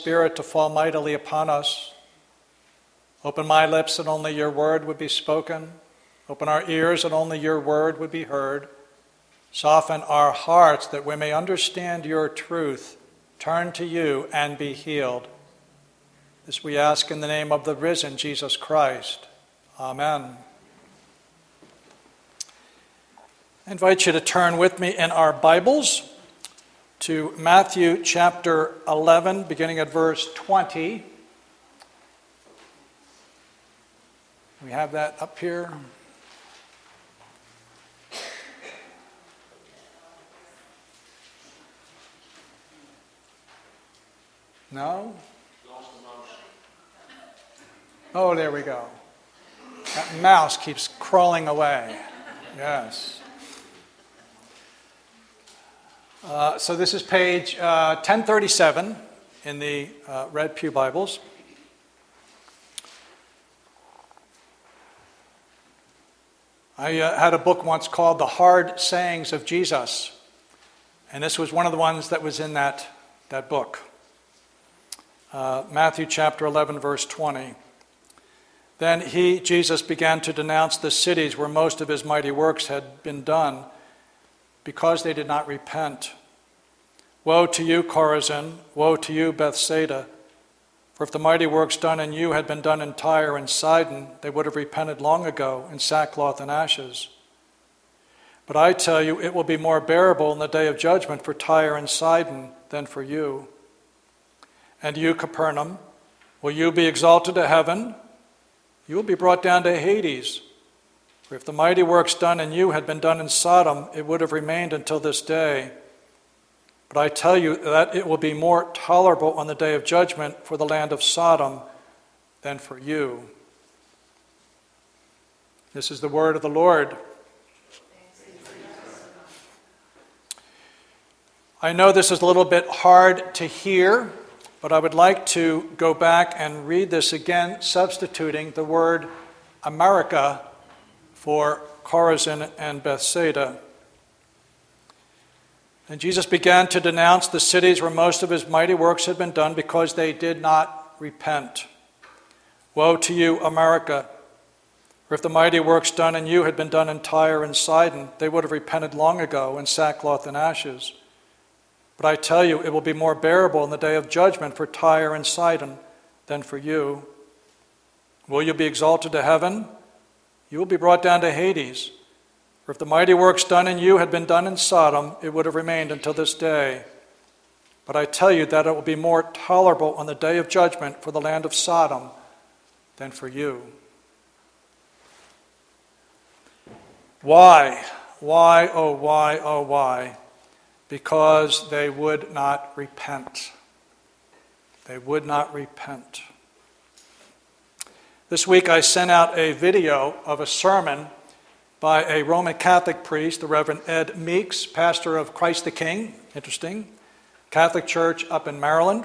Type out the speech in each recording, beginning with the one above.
Spirit to fall mightily upon us. Open my lips that only your word would be spoken. Open our ears that only your word would be heard. Soften our hearts that we may understand your truth. Turn to you and be healed. This we ask in the name of the risen Jesus Christ. Amen. I invite you to turn with me in our Bibles to Matthew chapter 11, beginning at verse 20. We have that up here. No? Oh, there we go. That mouse keeps crawling away. Yes. So this is page 1037 in the Red Pew Bibles. I had a book once called The Hard Sayings of Jesus, and this was one of the ones that was in that book. Matthew chapter 11, verse 20. Then he, Jesus, began to denounce the cities where most of his mighty works had been done, because they did not repent. Woe to you, Chorazin! Woe to you, Bethsaida! For if the mighty works done in you had been done in Tyre and Sidon, they would have repented long ago in sackcloth and ashes. But I tell you, it will be more bearable in the day of judgment for Tyre and Sidon than for you. And you, Capernaum, will you be exalted to heaven? You will be brought down to Hades. For if the mighty works done in you had been done in Sodom, it would have remained until this day. But I tell you that it will be more tolerable on the day of judgment for the land of Sodom than for you. This is the word of the Lord. I know this is a little bit hard to hear, but I would like to go back and read this again, substituting the word America for Chorazin and Bethsaida. And Jesus began to denounce the cities where most of his mighty works had been done because they did not repent. Woe to you, America! For if the mighty works done in you had been done in Tyre and Sidon, they would have repented long ago in sackcloth and ashes. But I tell you, it will be more bearable in the day of judgment for Tyre and Sidon than for you. Will you be exalted to heaven? You will be brought down to Hades. For if the mighty works done in you had been done in Sodom, it would have remained until this day. But I tell you that it will be more tolerable on the day of judgment for the land of Sodom than for you. Why? Why, oh why, oh why? Because they would not repent. They would not repent. This week I sent out a video of a sermon by a Roman Catholic priest, the Reverend Ed Meeks, pastor of Christ the King, interesting, Catholic Church up in Maryland.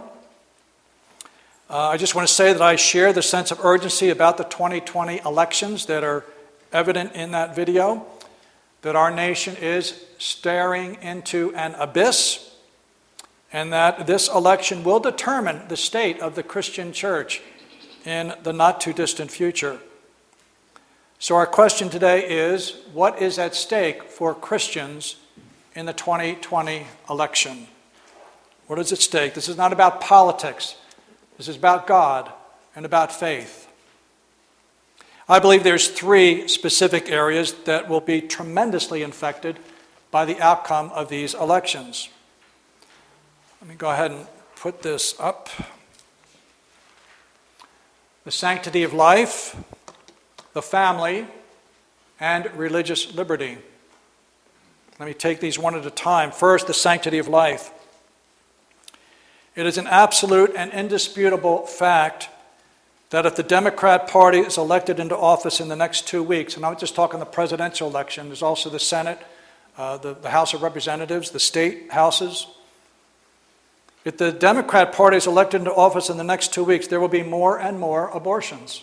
I just want to say that I share the sense of urgency about the 2020 elections that are evident in that video, that our nation is staring into an abyss, and that this election will determine the state of the Christian church in the not-too-distant future. So our question today is, what is at stake for Christians in the 2020 election? What is at stake? This is not about politics. This is about God and about faith. I believe there's three specific areas that will be tremendously affected by the outcome of these elections. Let me go ahead and put this up. The sanctity of life, the family, and religious liberty. Let me take these one at a time. First, the sanctity of life. It is an absolute and indisputable fact that if the Democrat Party is elected into office in the next 2 weeks, and I'm not just talking the presidential election, there's also the Senate, the House of Representatives, the state houses. If the Democrat Party is elected into office in the next 2 weeks, there will be more and more abortions.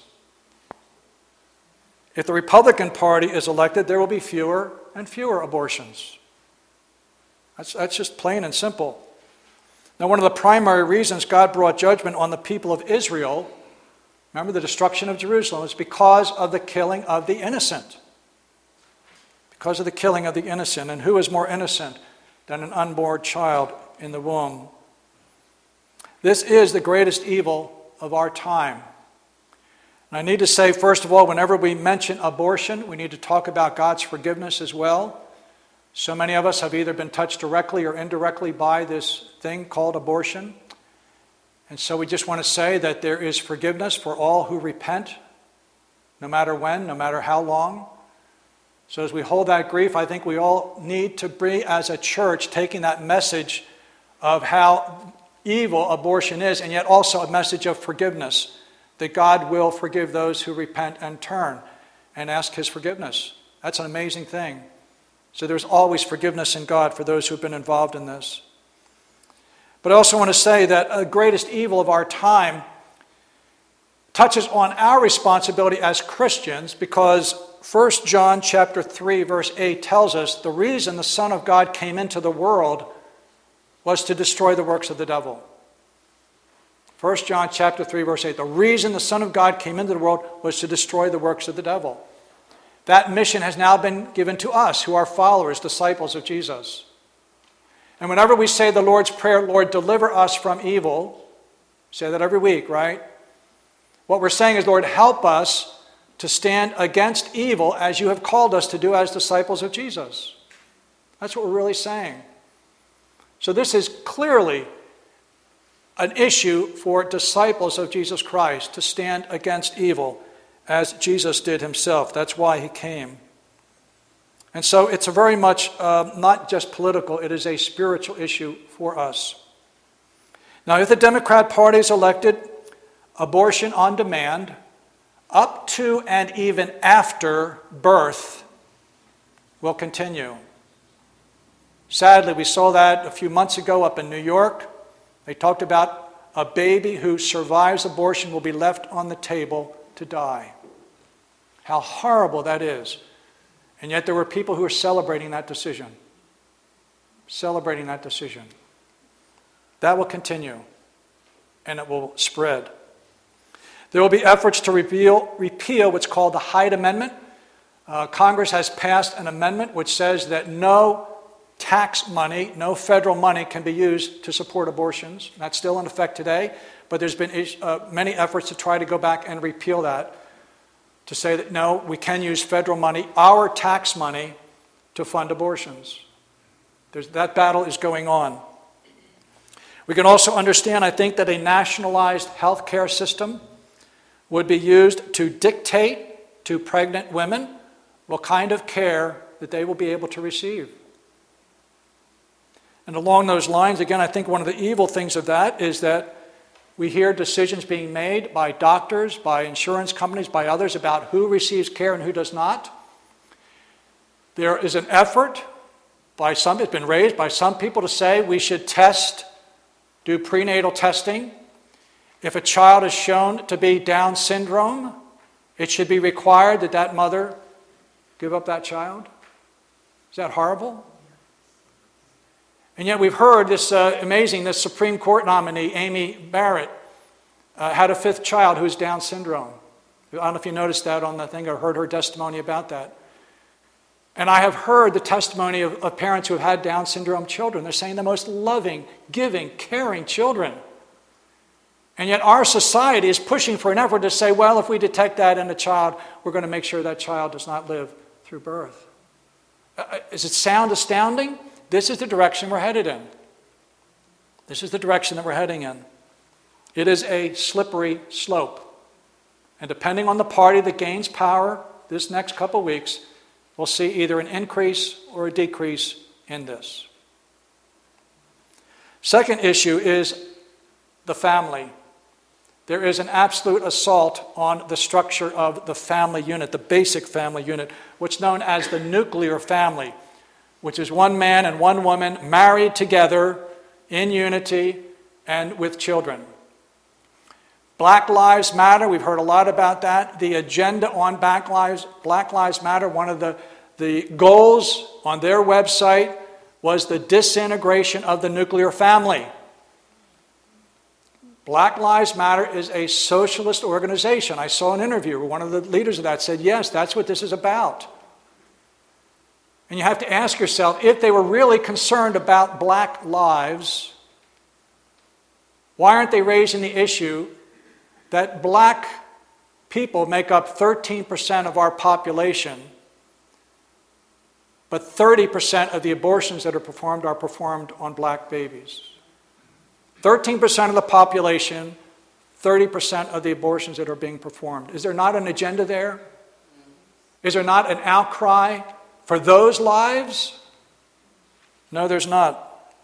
If the Republican Party is elected, there will be fewer and fewer abortions. That's just plain and simple. Now, one of the primary reasons God brought judgment on the people of Israel, remember the destruction of Jerusalem, was because of the killing of the innocent. Because of the killing of the innocent. And who is more innocent than an unborn child in the womb? This is the greatest evil of our time. And I need to say, first of all, whenever we mention abortion, we need to talk about God's forgiveness as well. So many of us have either been touched directly or indirectly by this thing called abortion. And so we just want to say that there is forgiveness for all who repent, no matter when, no matter how long. So as we hold that grief, I think we all need to be, as a church, taking that message of how evil abortion is, and yet also a message of forgiveness, that God will forgive those who repent and turn and ask his forgiveness. That's an amazing thing. So there's always forgiveness in God for those who have been involved in this. But I also want to say that the greatest evil of our time touches on our responsibility as Christians, because 1 John chapter 3, verse 8 tells us the reason the Son of God came into the world was to destroy the works of the devil. 1 John chapter 3, verse 8, the reason the Son of God came into the world was to destroy the works of the devil. That mission has now been given to us who are followers, disciples of Jesus. And whenever we say the Lord's Prayer, Lord, deliver us from evil, say that every week, right? What we're saying is, Lord, help us to stand against evil as you have called us to do as disciples of Jesus. That's what we're really saying. So this is clearly an issue for disciples of Jesus Christ, to stand against evil as Jesus did himself. That's why he came. And so it's a very much not just political, it is a spiritual issue for us. Now, if the Democrat Party is elected, abortion on demand, up to and even after birth, will continue. Sadly, we saw that a few months ago up in New York. They talked about a baby who survives abortion will be left on the table to die. How horrible that is. And yet there were people who are celebrating that decision. Celebrating that decision. That will continue, and it will spread. There will be efforts to repeal what's called the Hyde Amendment. Congress has passed an amendment which says that no tax money, no federal money can be used to support abortions. That's still in effect today, but there's been many efforts to try to go back and repeal that, to say that no, we can use federal money, our tax money, to fund abortions. That battle is going on. We can also understand, I think, that a nationalized health care system would be used to dictate to pregnant women what kind of care that they will be able to receive. And along those lines, again, I think one of the evil things of that is that we hear decisions being made by doctors, by insurance companies, by others about who receives care and who does not. There is an effort by some, it's been raised by some people to say we should do prenatal testing. If a child is shown to be Down syndrome, it should be required that that mother give up that child. Is that horrible? And yet we've heard this this Supreme Court nominee, Amy Barrett, had a fifth child who's Down syndrome. I don't know if you noticed that on the thing or heard her testimony about that. And I have heard the testimony of parents who have had Down syndrome children. They're saying the most loving, giving, caring children. And yet our society is pushing for an effort to say, well, if we detect that in a child, we're going to make sure that child does not live through birth. Does it sound astounding? This is the direction we're headed in. This is the direction that we're heading in. It is a slippery slope. And depending on the party that gains power this next couple of weeks, we'll see either an increase or a decrease in this. Second issue is the family. There is an absolute assault on the structure of the family unit, the basic family unit, what's known as the nuclear family, which is one man and one woman married together in unity and with children. Black Lives Matter, we've heard a lot about that. The agenda on Black Lives Matter, one of the goals on their website was the disintegration of the nuclear family. Black Lives Matter is a socialist organization. I saw an interview where one of the leaders of that said, yes, that's what this is about. And you have to ask yourself, if they were really concerned about black lives, why aren't they raising the issue that black people make up 13% of our population, but 30% of the abortions that are performed on black babies? 13% of the population, 30% of the abortions that are being performed. Is there not an agenda there? Is there not an outcry for those lives? No, there's not.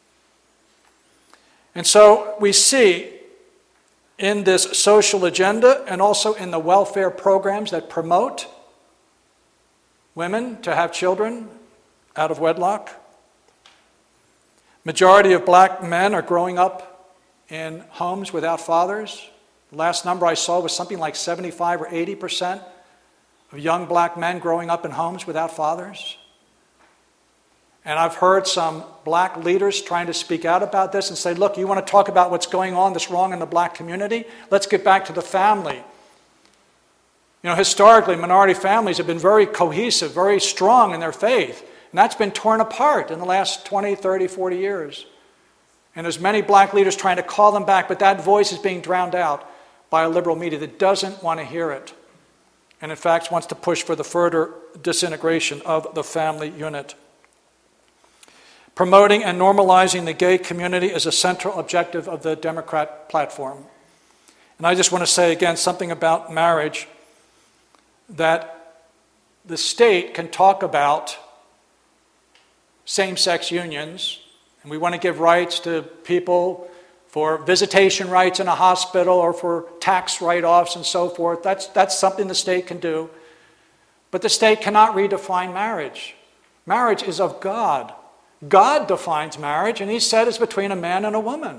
And so we see in this social agenda and also in the welfare programs that promote women to have children out of wedlock. Majority of black men are growing up in homes without fathers. The last number I saw was something like 75 or 80% of young black men growing up in homes without fathers. And I've heard some black leaders trying to speak out about this and say, look, you want to talk about what's going on that's wrong in the black community? Let's get back to the family. You know, historically, minority families have been very cohesive, very strong in their faith. And that's been torn apart in the last 20, 30, 40 years. And there's many black leaders trying to call them back, but that voice is being drowned out by a liberal media that doesn't want to hear it. And in fact wants to push for the further disintegration of the family unit. Promoting and normalizing the gay community is a central objective of the Democrat platform. And I just want to say again something about marriage, that the state can talk about same-sex unions, and we want to give rights to people for visitation rights in a hospital or for tax write-offs and so forth. That's something the state can do. But the state cannot redefine marriage. Marriage is of God. God defines marriage, and he said it's between a man and a woman.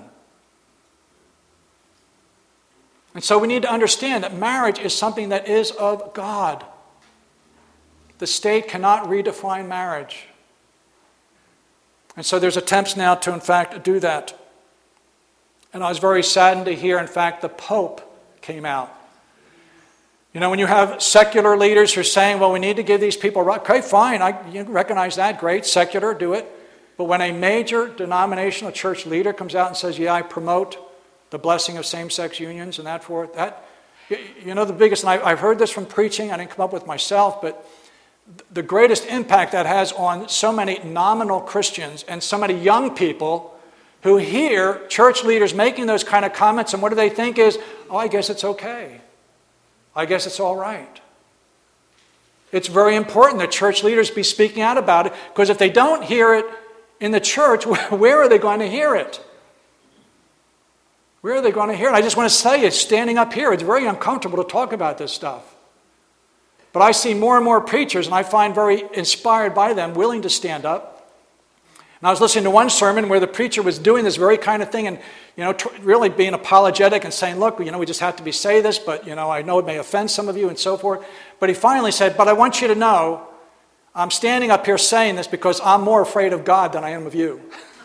And so we need to understand that marriage is something that is of God. The state cannot redefine marriage. And so there's attempts now to, in fact, do that. And I was very saddened to hear, in fact, the Pope came out. You know, when you have secular leaders who are saying, well, we need to give these people rights, okay, fine, you recognize that, great, secular, do it. But when a major denominational church leader comes out and says, yeah, I promote the blessing of same-sex unions and that forth, that, you know, the biggest, and I've heard this from preaching, I didn't come up with myself, but the greatest impact that has on so many nominal Christians and so many young people who hear church leaders making those kind of comments, and what do they think is, oh, I guess it's okay. I guess it's all right. It's very important that church leaders be speaking out about it, because if they don't hear it in the church, where are they going to hear it? Where are they going to hear it? I just want to tell you, standing up here, it's very uncomfortable to talk about this stuff. But I see more and more preachers, and I find very inspired by them, willing to stand up. And I was listening to one sermon where the preacher was doing this very kind of thing and, you know, really being apologetic and saying, look, you know, we just have to say this, but, you know, I know it may offend some of you and so forth. But he finally said, but I want you to know, I'm standing up here saying this because I'm more afraid of God than I am of you.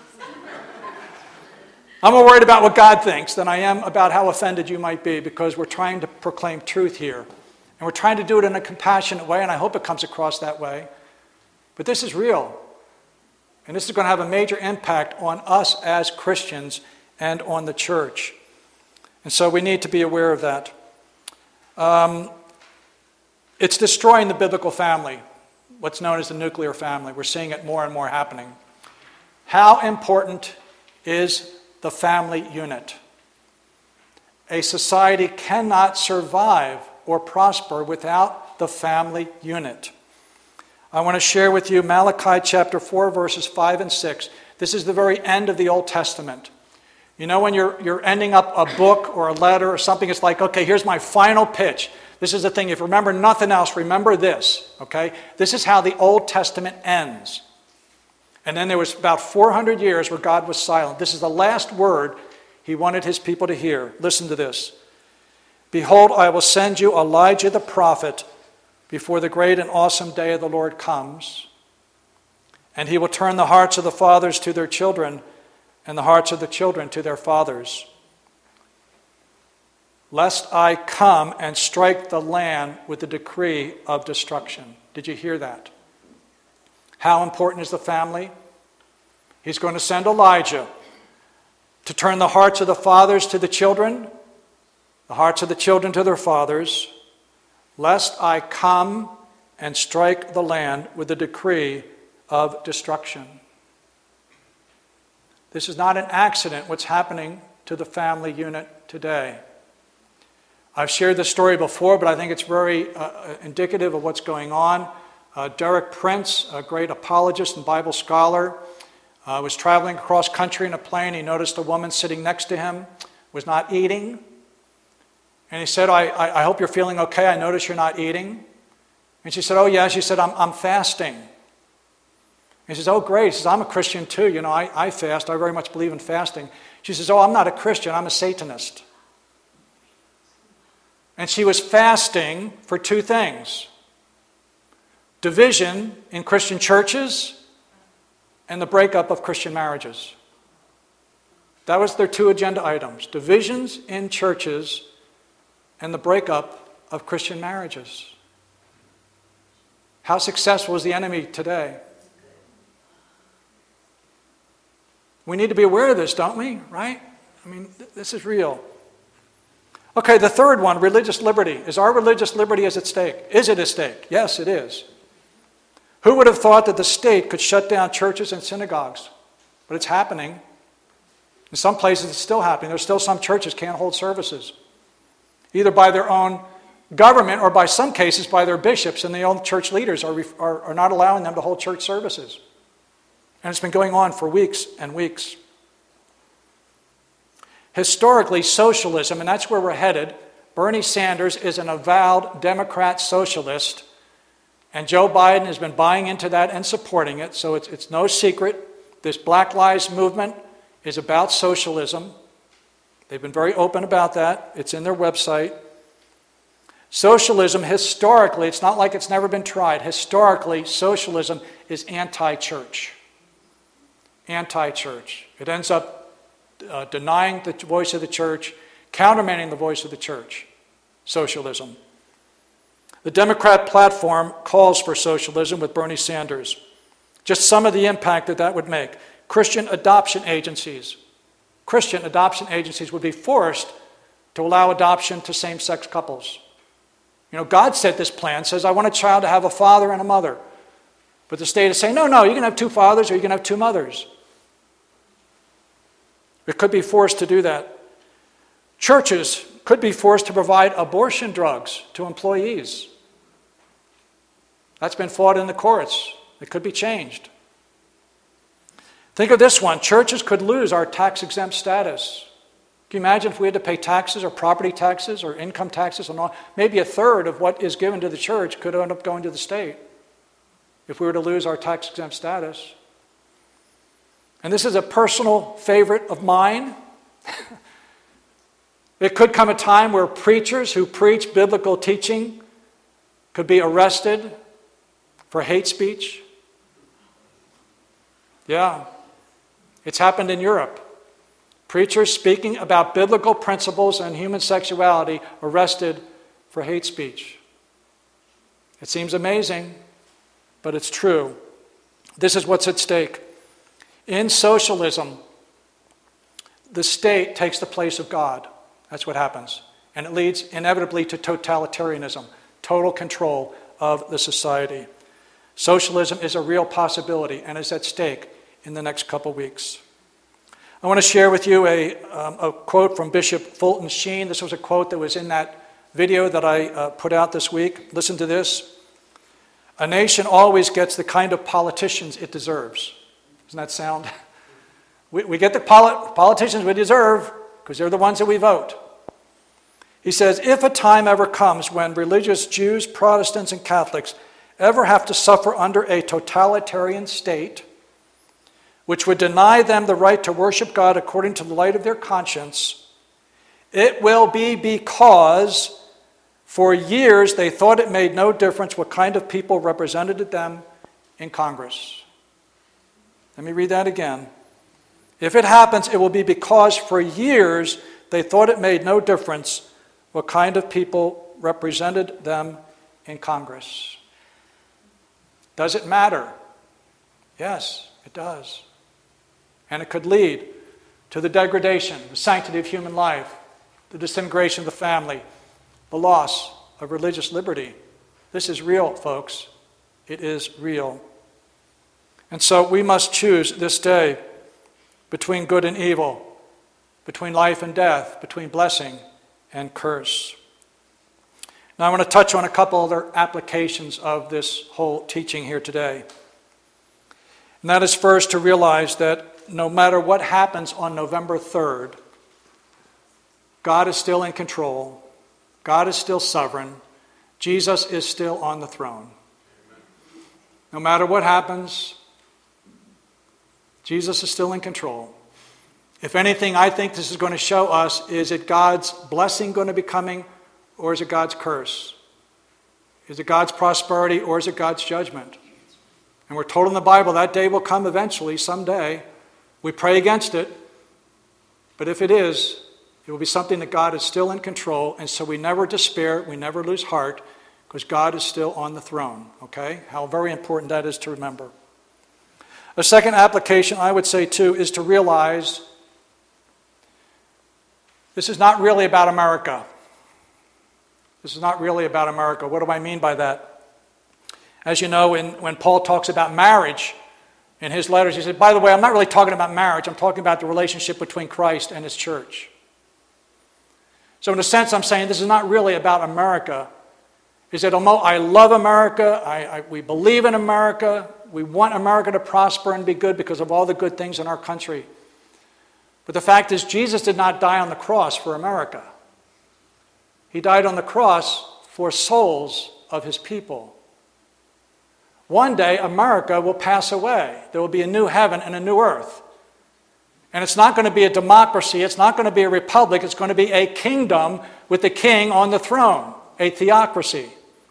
I'm more worried about what God thinks than I am about how offended you might be, because we're trying to proclaim truth here. And we're trying to do it in a compassionate way, and I hope it comes across that way. But this is real. And this is going to have a major impact on us as Christians and on the church. And so we need to be aware of that. It's destroying the biblical family, what's known as the nuclear family. We're seeing it more and more happening. How important is the family unit? A society cannot survive or prosper without the family unit. I want to share with you Malachi chapter 4, verses 5 and 6. This is the very end of the Old Testament. You know, when you're ending up a book or a letter or something, it's like, okay, here's my final pitch. This is the thing. If you remember nothing else, remember this, okay? This is how the Old Testament ends. And then there was about 400 years where God was silent. This is the last word he wanted his people to hear. Listen to this. Behold, I will send you Elijah the prophet before the great and awesome day of the Lord comes. And he will turn the hearts of the fathers to their children and the hearts of the children to their fathers, lest I come and strike the land with the decree of destruction. Did you hear that? How important is the family? He's going to send Elijah to turn the hearts of the fathers to the children, the hearts of the children to their fathers, lest I come and strike the land with the decree of destruction. This is not an accident, what's happening to the family unit today. I've shared this story before, but I think it's very indicative of what's going on. Derek Prince, a great apologist and Bible scholar, was traveling across country in a plane. He noticed a woman sitting next to him was not eating. And he said, I hope you're feeling okay. I notice you're not eating. And she said, oh, yeah. She said, I'm fasting. He says, oh, great. He says, I'm a Christian too. You know, I fast. I very much believe in fasting. She says, oh, I'm not a Christian. I'm a Satanist. And she was fasting for two things: division in Christian churches and the breakup of Christian marriages. That was their two agenda items: divisions in churches and the breakup of Christian marriages. How successful is the enemy today? We need to be aware of this, don't we? Right? I mean, this is real. Okay, the third one, religious liberty. Is our religious liberty at stake? Is it at stake? Yes, it is. Who would have thought that the state could shut down churches and synagogues? But it's happening. In some places it's still happening. There's still some churches can't hold services, either by their own government or by some cases by their bishops, and the own church leaders are not allowing them to hold church services. And it's been going on for weeks and weeks. Historically, socialism, and that's where we're headed. Bernie Sanders is an avowed Democrat socialist, and Joe Biden has been buying into that and supporting it, so it's no secret. This Black Lives Movement is about socialism. They've been very open about that. It's in their website. Socialism, historically, it's not like it's never been tried. Historically, socialism is anti-church. Anti-church. It ends up denying the voice of the church, countermanding the voice of the church. Socialism. The Democrat platform calls for socialism with Bernie Sanders. Just some of the impact that would make. Christian adoption agencies would be forced to allow adoption to same-sex couples. You know, God set this plan, says, I want a child to have a father and a mother. But the state is saying, no, you can have two fathers or you can have two mothers. It could be forced to do that. Churches could be forced to provide abortion drugs to employees. That's been fought in the courts. It could be changed. Think of this one. Churches could lose our tax-exempt status. Can you imagine if we had to pay taxes or property taxes or income taxes and all? Maybe a third of what is given to the church could end up going to the state if we were to lose our tax-exempt status. And this is a personal favorite of mine. It could come a time where preachers who preach biblical teaching could be arrested for hate speech. Yeah, it's happened in Europe. Preachers speaking about biblical principles and human sexuality arrested for hate speech. It seems amazing, but it's true. This is what's at stake. In socialism, the state takes the place of God. That's what happens. And it leads inevitably to totalitarianism, total control of the society. Socialism is a real possibility and is at stake in the next couple weeks. I want to share with you a quote from Bishop Fulton Sheen. This was a quote that was in that video that I put out this week. Listen to this. A nation always gets the kind of politicians it deserves. Doesn't that sound? We get the politicians we deserve because they're the ones that we vote. He says, if a time ever comes when religious Jews, Protestants, and Catholics ever have to suffer under a totalitarian state, which would deny them the right to worship God according to the light of their conscience, it will be because for years they thought it made no difference what kind of people represented them in Congress. Let me read that again. If it happens, it will be because for years they thought it made no difference what kind of people represented them in Congress. Does it matter? Yes, it does. And it could lead to the degradation, the sanctity of human life, the disintegration of the family, the loss of religious liberty. This is real, folks. It is real. And so we must choose this day between good and evil, between life and death, between blessing and curse. Now I want to touch on a couple other applications of this whole teaching here today. And that is first to realize that no matter what happens on November 3rd, God is still in control. God is still sovereign. Jesus is still on the throne. No matter what happens, Jesus is still in control. If anything, I think this is going to show us, is it God's blessing going to be coming, or is it God's curse? Is it God's prosperity, or is it God's judgment? And we're told in the Bible that day will come eventually, someday. We pray against it. But if it is, it will be something that God is still in control, and so we never despair, we never lose heart, because God is still on the throne. Okay? How very important that is to remember. A second application, I would say too, is to realize this is not really about America. This is not really about America. What do I mean by that? As you know, when Paul talks about marriage in his letters, he said, by the way, I'm not really talking about marriage. I'm talking about the relationship between Christ and his church. So in a sense, I'm saying this is not really about America. He said, I love America. We believe in America. We want America to prosper and be good because of all the good things in our country. But the fact is, Jesus did not die on the cross for America. He died on the cross for souls of his people. One day, America will pass away. There will be a new heaven and a new earth. And it's not going to be a democracy. It's not going to be a republic. It's going to be a kingdom with the king on the throne, a theocracy.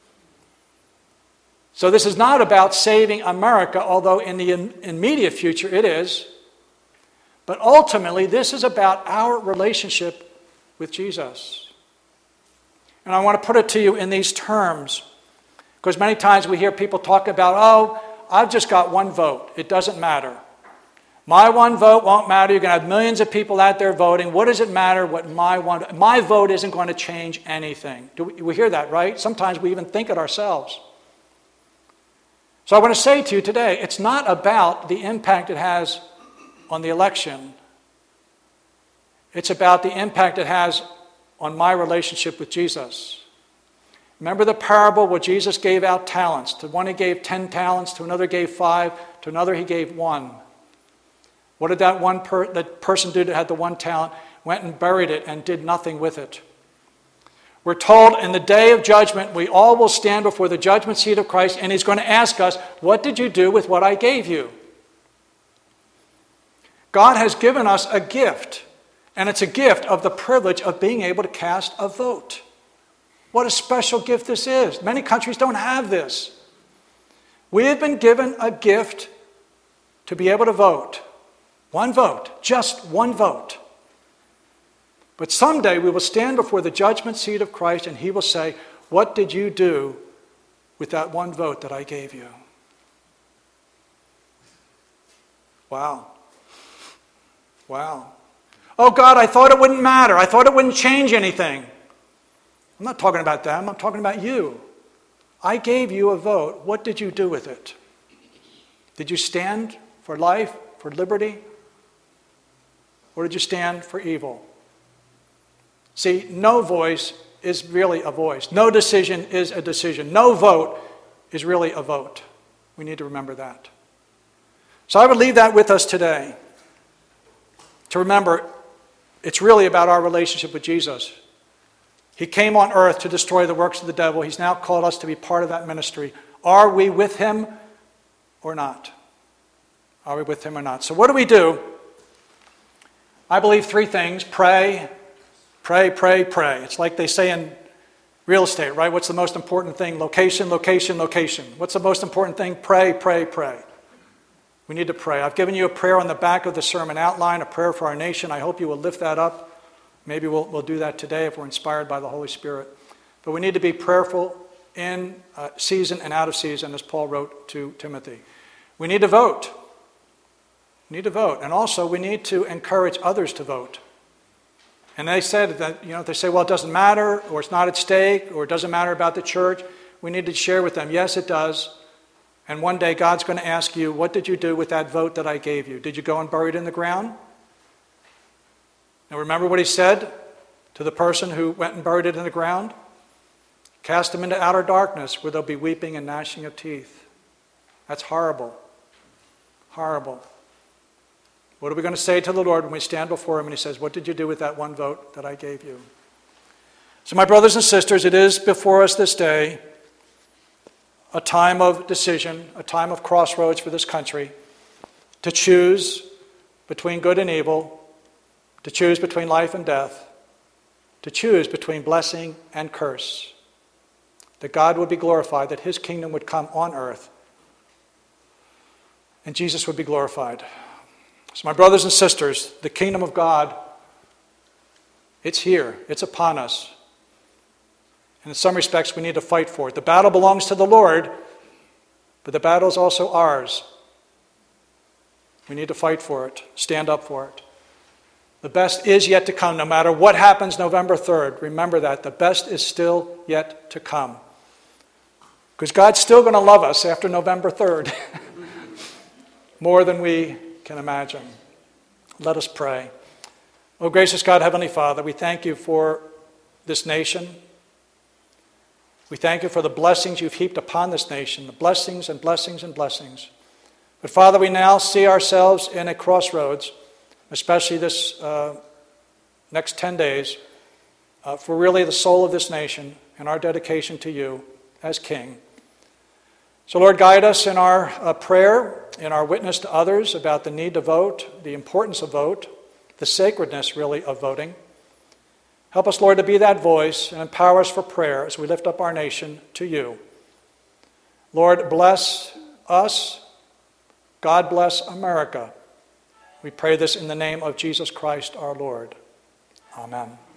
So this is not about saving America, although in the immediate future it is. But ultimately, this is about our relationship with Jesus. And I want to put it to you in these terms, because many times we hear people talk about, I've just got one vote. It doesn't matter. My one vote won't matter. You're going to have millions of people out there voting. What does it matter what my vote isn't going to change anything? We hear that, right? Sometimes we even think it ourselves. So I want to say to you today, it's not about the impact it has on the election. It's about the impact it has on my relationship with Jesus. Remember the parable where Jesus gave out talents. To one he gave 10 talents, to another gave 5, to another he gave 1. What did that person do that had the 1 talent? Went and buried it and did nothing with it. We're told in the day of judgment, we all will stand before the judgment seat of Christ, and he's going to ask us, what did you do with what I gave you? God has given us a gift, and it's a gift of the privilege of being able to cast a vote. What a special gift this is. Many countries don't have this. We have been given a gift to be able to vote. One vote, just one vote. But someday we will stand before the judgment seat of Christ, and he will say, what did you do with that one vote that I gave you? Wow. Wow. Oh God, I thought it wouldn't matter. I thought it wouldn't change anything. I'm not talking about them. I'm talking about you. I gave you a vote. What did you do with it? Did you stand for life, for liberty? Or did you stand for evil? See, no voice is really a voice. No decision is a decision. No vote is really a vote. We need to remember that. So I would leave that with us today. To remember, it's really about our relationship with Jesus. He came on earth to destroy the works of the devil. He's now called us to be part of that ministry. Are we with him or not? Are we with him or not? So what do we do? I believe 3 things. Pray, pray, pray, pray. It's like they say in real estate, right? What's the most important thing? Location, location, location. What's the most important thing? Pray, pray, pray. We need to pray. I've given you a prayer on the back of the sermon outline, a prayer for our nation. I hope you will lift that up Maybe we'll do that today if we're inspired by the Holy Spirit. But we need to be prayerful in season and out of season, as Paul wrote to Timothy. We need to vote. We need to vote. And also, we need to encourage others to vote. And they said that, they say, well, it doesn't matter, or it's not at stake, or it doesn't matter about the church. We need to share with them, yes, it does. And one day, God's going to ask you, what did you do with that vote that I gave you? Did you go and bury it in the ground? Now, remember what he said to the person who went and buried it in the ground? Cast them into outer darkness, where there'll be weeping and gnashing of teeth. That's horrible. Horrible. What are we going to say to the Lord when we stand before him and he says, what did you do with that one vote that I gave you? So my brothers and sisters, it is before us this day a time of decision, a time of crossroads for this country, to choose between good and evil, to choose between life and death, to choose between blessing and curse, that God would be glorified, that his kingdom would come on earth, and Jesus would be glorified. So my brothers and sisters, the kingdom of God, it's here, it's upon us. And in some respects, we need to fight for it. The battle belongs to the Lord, but the battle is also ours. We need to fight for it, stand up for it. The best is yet to come, no matter what happens November 3rd. Remember that. The best is still yet to come. Because God's still going to love us after November 3rd. More than we can imagine. Let us pray. Oh, gracious God, Heavenly Father, we thank you for this nation. We thank you for the blessings you've heaped upon this nation, the blessings and blessings and blessings. But Father, we now see ourselves in a crossroads, especially this next 10 days, for really the soul of this nation and our dedication to you as King. So Lord, guide us in our prayer, in our witness to others about the need to vote, the importance of vote, the sacredness really of voting. Help us, Lord, to be that voice and empower us for prayer as we lift up our nation to you. Lord, bless us. God bless America. We pray this in the name of Jesus Christ our Lord. Amen.